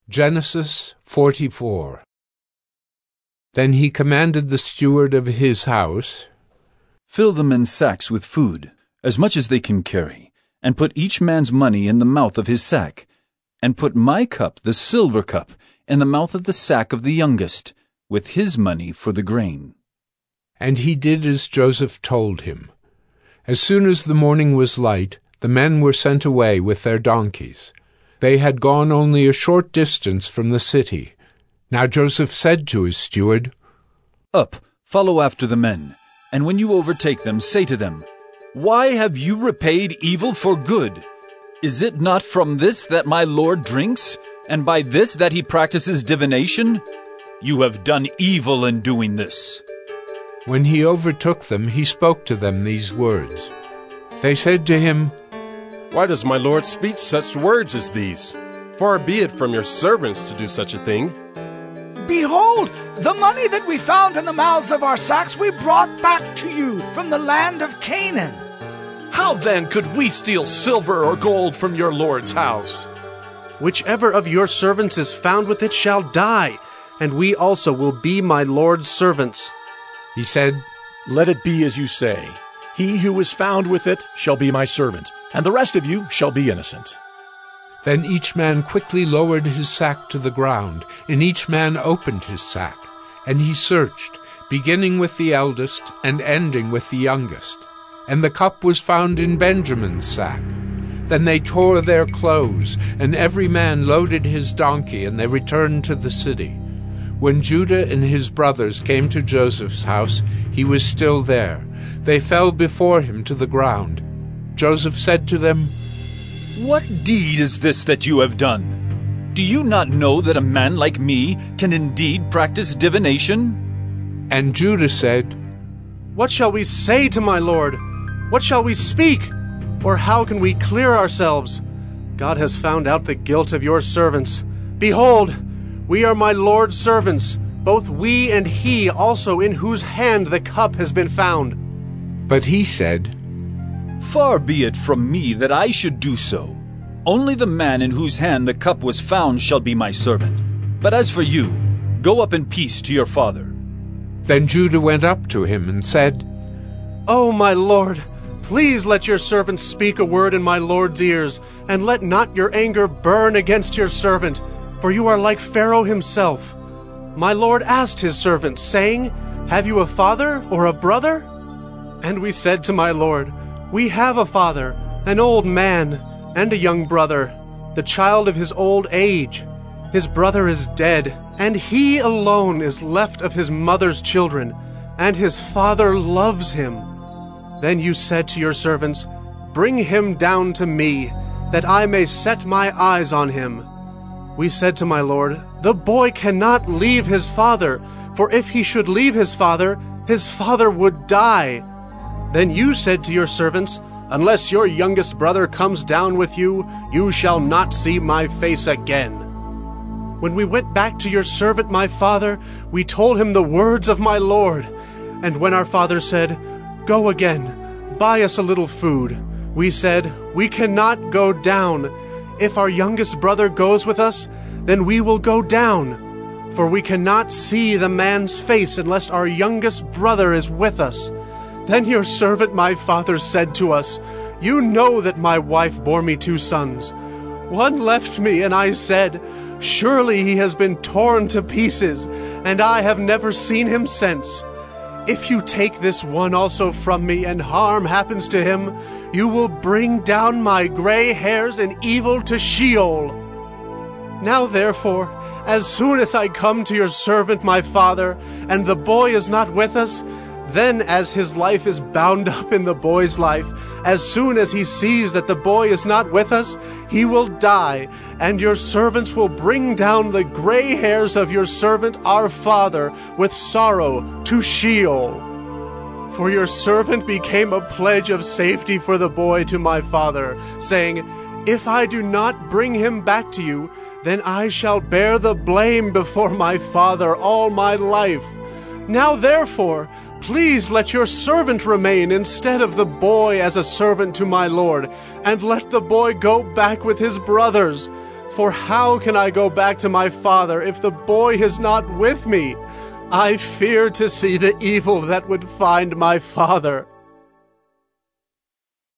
Genesis 44. Then he commanded the steward of his house, "Fill the men's sacks with food, as much as they can carry, and put each man's money in the mouth of his sack, and put my cup, the silver cup, in the mouth of the sack of the youngest, with his money for the grain." And he did as Joseph told him. As soon as the morning was light, the men were sent away with their donkeys. They had gone only a short distance from the city. Now Joseph said to his steward, "Up, follow after the men, and when you overtake them, say to them, 'Why have you repaid evil for good? Is it not from this that my Lord drinks, and by this that he practices divination? You have done evil in doing this.'" When he overtook them, he spoke to them these words. They said to him, "Why does my Lord speak such words as these? Far be it from your servants to do such a thing." "Behold, the money that we found in the mouths of our sacks we brought back to you from the land of Canaan." "How then could we steal silver or gold from your Lord's house?" "Whichever of your servants is found with it shall die, and we also will be my Lord's servants." He said, "Let it be as you say. He who is found with it shall be my servant, and the rest of you shall be innocent." Then each man quickly lowered his sack to the ground, and each man opened his sack. And he searched, beginning with the eldest and ending with the youngest. And the cup was found in Benjamin's sack. Then they tore their clothes, and every man loaded his donkey, and they returned to the city. When Judah and his brothers came to Joseph's house, he was still there. They fell before him to the ground. Joseph said to them, "What deed is this that you have done? Do you not know that a man like me can indeed practice divination?" And Judah said, "What shall we say to my Lord? What shall we speak? Or how can we clear ourselves? God has found out the guilt of your servants. Behold, we are my Lord's servants, both we and he also in whose hand the cup has been found." But he said, "Far be it from me that I should do so. Only the man in whose hand the cup was found shall be my servant. But as for you, go up in peace to your father." Then Judah went up to him and said, "Oh, my Lord, please let your servant speak a word in my Lord's ears, and let not your anger burn against your servant, for you are like Pharaoh himself. My Lord asked his servants, saying, 'Have you a father or a brother?' And we said to my Lord, 'We have a father, an old man, and a young brother, the child of his old age. His brother is dead, and he alone is left of his mother's children, and his father loves him.' Then you said to your servants, 'Bring him down to me, that I may set my eyes on him.' We said to my Lord, 'The boy cannot leave his father, for if he should leave his father would die.' Then you said to your servants, 'Unless your youngest brother comes down with you, you shall not see my face again.' When we went back to your servant my father, we told him the words of my Lord. And when our father said, 'Go again, buy us a little food,' we said, 'We cannot go down. If our youngest brother goes with us, then we will go down. For we cannot see the man's face unless our youngest brother is with us.' Then your servant my father said to us, 'You know that my wife bore me 2 sons. One left me, and I said, Surely he has been torn to pieces, and I have never seen him since. If you take this one also from me, and harm happens to him, you will bring down my gray hairs in evil to Sheol. Now therefore, as soon as I come to your servant my father, and the boy is not with us, then as his life is bound up in the boy's life, as soon as he sees that the boy is not with us, he will die, and your servants will bring down the gray hairs of your servant our father with sorrow to Sheol. For your servant became a pledge of safety for the boy to my father, saying, If I do not bring him back to you, then I shall bear the blame before my father all my life. Now therefore, please let your servant remain instead of the boy as a servant to my lord, and let the boy go back with his brothers. For how can I go back to my father if the boy is not with me? I fear to see the evil that would find my father."